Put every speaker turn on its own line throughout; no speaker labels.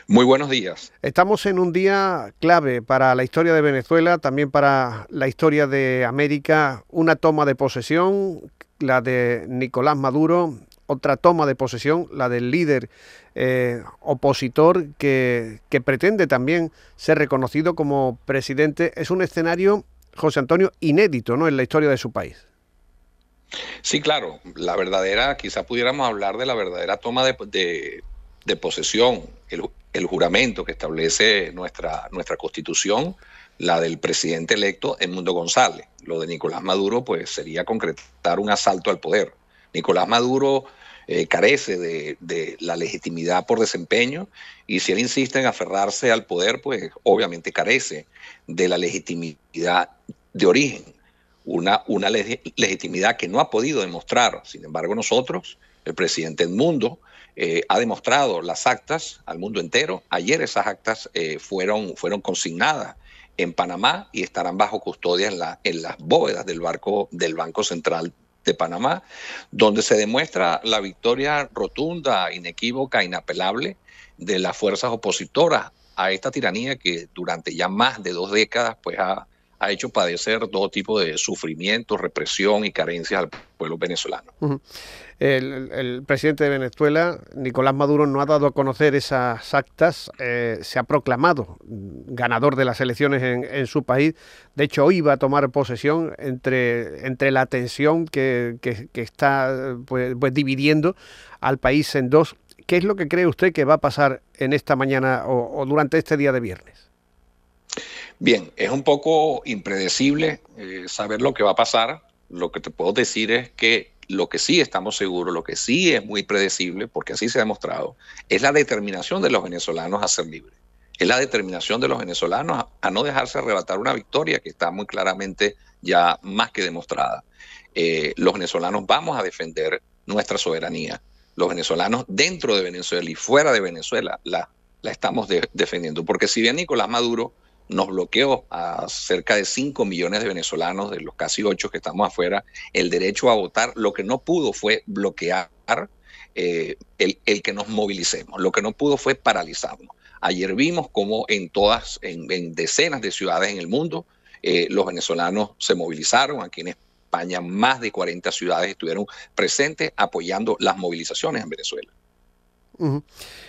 Muy buenos días.
Estamos en un día clave para la historia de Venezuela, también para la historia de América. Una toma de posesión, la de Nicolás Maduro, otra toma de posesión, la del líder opositor que pretende también ser reconocido como presidente. Es un escenario, José Antonio, inédito, ¿no?, en la historia de su país.
Sí, claro, quizá pudiéramos hablar de la verdadera toma de posesión, el juramento que establece nuestra Constitución, la del presidente electo Edmundo González. Lo de Nicolás Maduro, pues sería concretar un asalto al poder. Nicolás Maduro carece de la legitimidad por desempeño, y si él insiste en aferrarse al poder, pues obviamente carece de la legitimidad de origen, una legitimidad que no ha podido demostrar. Sin embargo, nosotros, el presidente Edmundo, ha demostrado las actas al mundo entero. Ayer esas actas fueron consignadas en Panamá y estarán bajo custodia en las bóvedas del Banco Central de Panamá, donde se demuestra la victoria rotunda, inequívoca, inapelable de las fuerzas opositoras a esta tiranía que durante ya más de 2 décadas pues ha hecho padecer todo tipo de sufrimiento, represión y carencias al pueblo venezolano.
Uh-huh. El presidente de Venezuela, Nicolás Maduro, no ha dado a conocer esas actas, se ha proclamado ganador de las elecciones en su país. De hecho, hoy va a tomar posesión entre la tensión que está pues dividiendo al país en dos. ¿Qué es lo que cree usted que va a pasar en esta mañana o durante este día de viernes?
Bien, es un poco impredecible saber lo que va a pasar. Lo que te puedo decir es que lo que sí estamos seguros, lo que sí es muy predecible, porque así se ha demostrado, es la determinación de los venezolanos a ser libres. Es la determinación de los venezolanos a no dejarse arrebatar una victoria que está muy claramente ya más que demostrada. Los venezolanos vamos a defender nuestra soberanía. Los venezolanos dentro de Venezuela y fuera de Venezuela la estamos defendiendo. Porque si bien Nicolás Maduro nos bloqueó a cerca de 5 millones de venezolanos, de los casi 8 que estamos afuera, el derecho a votar, lo que no pudo fue bloquear el que nos movilicemos. Lo que no pudo fue paralizarnos. Ayer vimos cómo en decenas de ciudades en el mundo, los venezolanos se movilizaron. Aquí en España más de 40 ciudades estuvieron presentes apoyando las movilizaciones en Venezuela.
Uh-huh.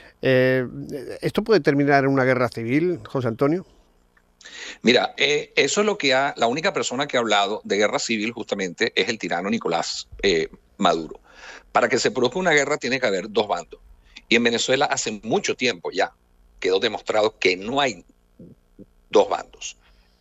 ¿Esto puede terminar en una guerra civil, José Antonio?
Mira, eso es la única persona que ha hablado de guerra civil justamente es el tirano Nicolás Maduro. Para que se produzca una guerra tiene que haber dos bandos. Y en Venezuela hace mucho tiempo ya quedó demostrado que no hay dos bandos.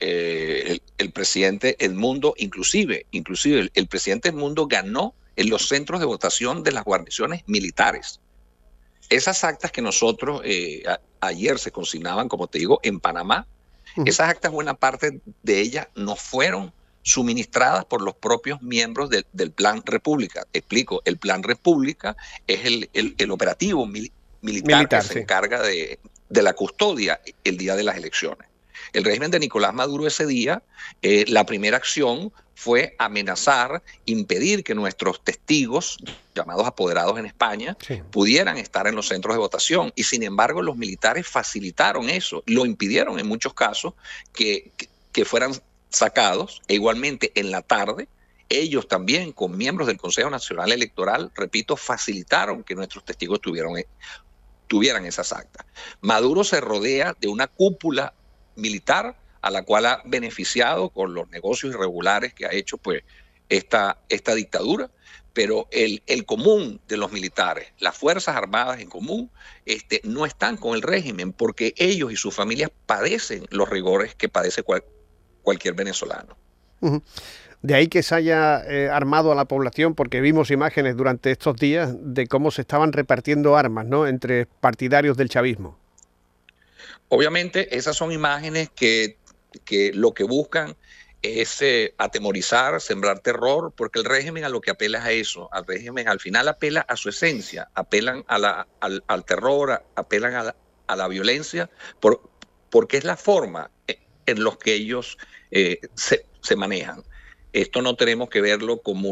El presidente Edmundo, inclusive el presidente Edmundo ganó en los centros de votación de las guarniciones militares. Esas actas que nosotros ayer se consignaban, como te digo, en Panamá, esas actas, buena parte de ellas no fueron suministradas por los propios miembros del Plan República. Explico, el Plan República es el operativo militar que se encarga de la custodia el día de las elecciones. El régimen de Nicolás Maduro ese día, la primera acción fue amenazar, impedir que nuestros testigos, llamados apoderados en España, pudieran estar en los centros de votación. Y sin embargo, los militares facilitaron eso, lo impidieron en muchos casos que fueran sacados. E igualmente en la tarde, ellos también, con miembros del Consejo Nacional Electoral, repito, facilitaron que nuestros testigos tuvieran esas actas. Maduro se rodea de una cúpula militar a la cual ha beneficiado con los negocios irregulares que ha hecho pues esta dictadura, pero el común de los militares, las Fuerzas Armadas en común, no están con el régimen porque ellos y sus familias padecen los rigores que padece cualquier venezolano.
Uh-huh. De ahí que se haya armado a la población, porque vimos imágenes durante estos días de cómo se estaban repartiendo armas, ¿no?, entre partidarios del chavismo.
Obviamente esas son imágenes que lo que buscan es atemorizar, sembrar terror, porque el régimen a lo que apela es a eso. Al régimen al final apela a su esencia, apelan al terror, apelan a la violencia, porque es la forma en los que ellos se manejan. Esto no tenemos que verlo como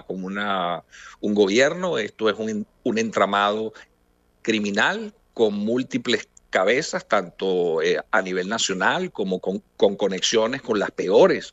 un gobierno, esto es un entramado criminal con múltiples cabezas, tanto a nivel nacional como con conexiones con las peores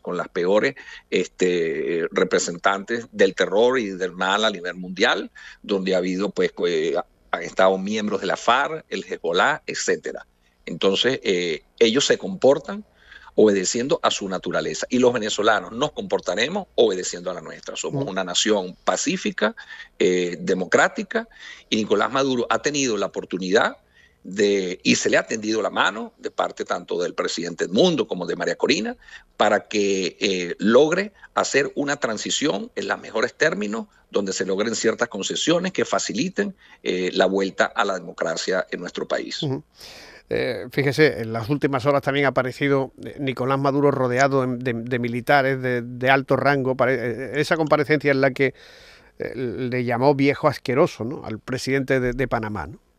representantes del terror y del mal a nivel mundial, donde ha habido, pues, han estado miembros de la FARC, el Hezbollah, etcétera. Entonces, ellos se comportan obedeciendo a su naturaleza. Y los venezolanos nos comportaremos obedeciendo a la nuestra. Somos una nación pacífica, democrática, y Nicolás Maduro ha tenido la oportunidad y se le ha tendido la mano de parte tanto del presidente Edmundo como de María Corina para que logre hacer una transición en los mejores términos, donde se logren ciertas concesiones que faciliten la vuelta a la democracia en nuestro país.
Fíjese, en las últimas horas también ha aparecido Nicolás Maduro rodeado de militares de alto rango. Esa comparecencia en la que le llamó viejo asqueroso, ¿no?, al presidente de Panamá, ¿no?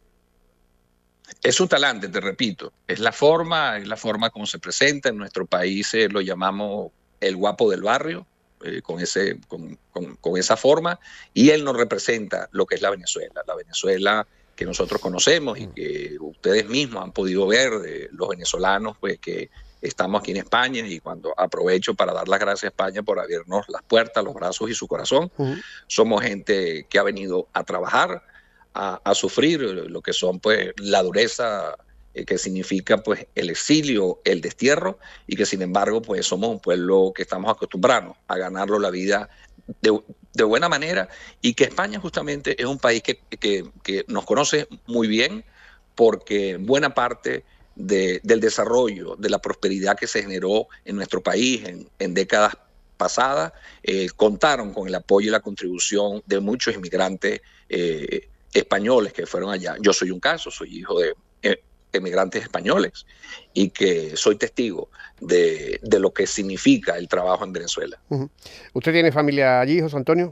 Es un talante, te repito. Es la forma como se presenta. En nuestro país lo llamamos el guapo del barrio, con esa forma. Y él nos representa lo que es la Venezuela. La Venezuela que nosotros conocemos y que ustedes mismos han podido ver, de los venezolanos, pues, que estamos aquí en España, y cuando aprovecho para dar las gracias a España por abrirnos las puertas, los brazos y su corazón. Somos gente que ha venido a trabajar, a sufrir lo que son, pues, la dureza que significa, pues, el exilio, el destierro, y que sin embargo, pues, somos un pueblo que estamos acostumbrados a ganarlo la vida de buena manera, y que España justamente es un país que nos conoce muy bien, porque buena parte del desarrollo, de la prosperidad que se generó en nuestro país en décadas pasadas, contaron con el apoyo y la contribución de muchos inmigrantes españoles que fueron allá. Yo soy un caso, soy hijo de emigrantes españoles, y que soy testigo de lo que significa el trabajo en Venezuela.
¿Usted tiene familia allí, José Antonio?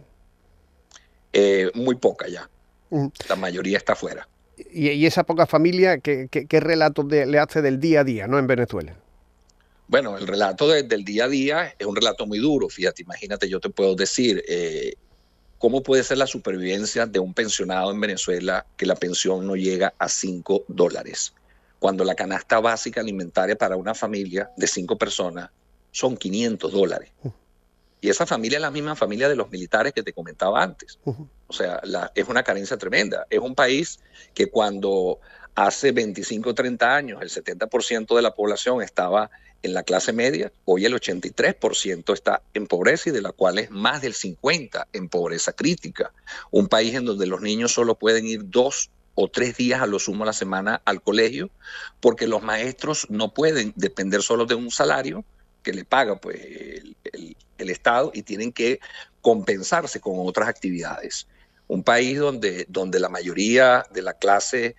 Muy poca ya. La mayoría está afuera.
¿Y esa poca familia, qué relato le hace del día a día, ¿no?, en Venezuela?
Bueno, el relato del día a día es un relato muy duro. Fíjate, imagínate, yo te puedo decir cómo puede ser la supervivencia de un pensionado en Venezuela que la pensión no llega a $5, cuando la canasta básica alimentaria para una familia de 5 personas son $500. Y esa familia es la misma familia de los militares que te comentaba antes. O sea, es una carencia tremenda. Es un país que cuando hace 25 o 30 años el 70% de la población estaba en la clase media, hoy el 83% está en pobreza, y de la cual es más del 50% en pobreza crítica. Un país en donde los niños solo pueden ir 2 o 3 días a lo sumo a la semana al colegio, porque los maestros no pueden depender solo de un salario que le paga, pues, el Estado, y tienen que compensarse con otras actividades. Un país donde la mayoría de la clase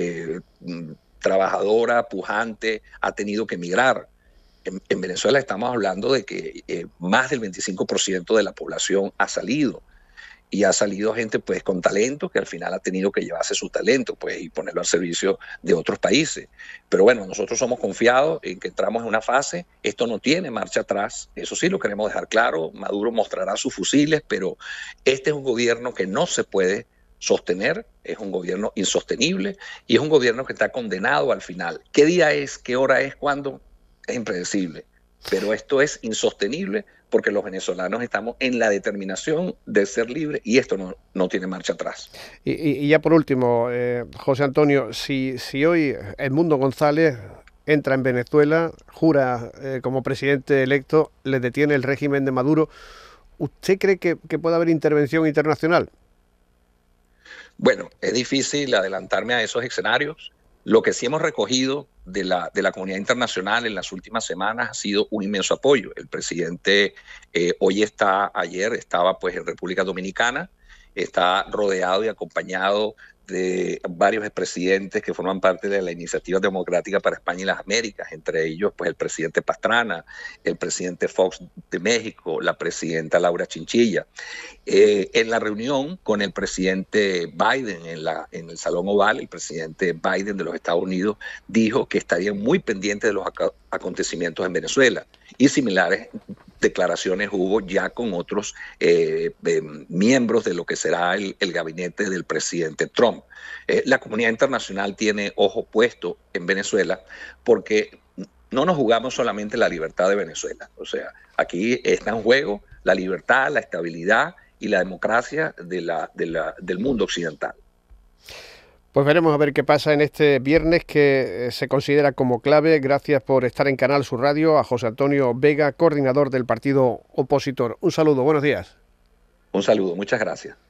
trabajadora, pujante, ha tenido que emigrar. En Venezuela estamos hablando de que más del 25% de la población ha salido. Y ha salido gente, pues, con talento, que al final ha tenido que llevarse su talento, pues, y ponerlo al servicio de otros países. Pero bueno, nosotros somos confiados en que entramos en una fase. Esto no tiene marcha atrás. Eso sí lo queremos dejar claro. Maduro mostrará sus fusiles, pero este es un gobierno que no se puede sostener. Es un gobierno insostenible, y es un gobierno que está condenado al final. ¿Qué día es? ¿Qué hora es? ¿Cuándo? Es impredecible. Pero esto es insostenible, porque los venezolanos estamos en la determinación de ser libres, y esto no tiene marcha atrás.
Y ya por último, José Antonio, si hoy Edmundo González entra en Venezuela, jura como presidente electo, le detiene el régimen de Maduro, ¿usted cree que puede haber intervención internacional?
Bueno, es difícil adelantarme a esos escenarios. Lo que sí hemos recogido de la comunidad internacional en las últimas semanas ha sido un inmenso apoyo. El presidente ayer estaba, pues, en República Dominicana, está rodeado y acompañado de varios expresidentes que forman parte de la Iniciativa Democrática para España y las Américas, entre ellos, pues, el presidente Pastrana, el presidente Fox de México, la presidenta Laura Chinchilla. En la reunión con el presidente Biden en el Salón Oval, el presidente Biden de los Estados Unidos dijo que estaría muy pendiente de los acontecimientos en Venezuela, y similares declaraciones hubo ya con otros miembros de lo que será el gabinete del presidente Trump. La comunidad internacional tiene ojo puesto en Venezuela porque no nos jugamos solamente la libertad de Venezuela. O sea, aquí está en juego la libertad, la estabilidad y la democracia del mundo occidental.
Pues veremos a ver qué pasa en este viernes que se considera como clave. Gracias por estar en Canal Sur Radio. A José Antonio Vega, coordinador del partido opositor. Un saludo, buenos días.
Un saludo, muchas gracias.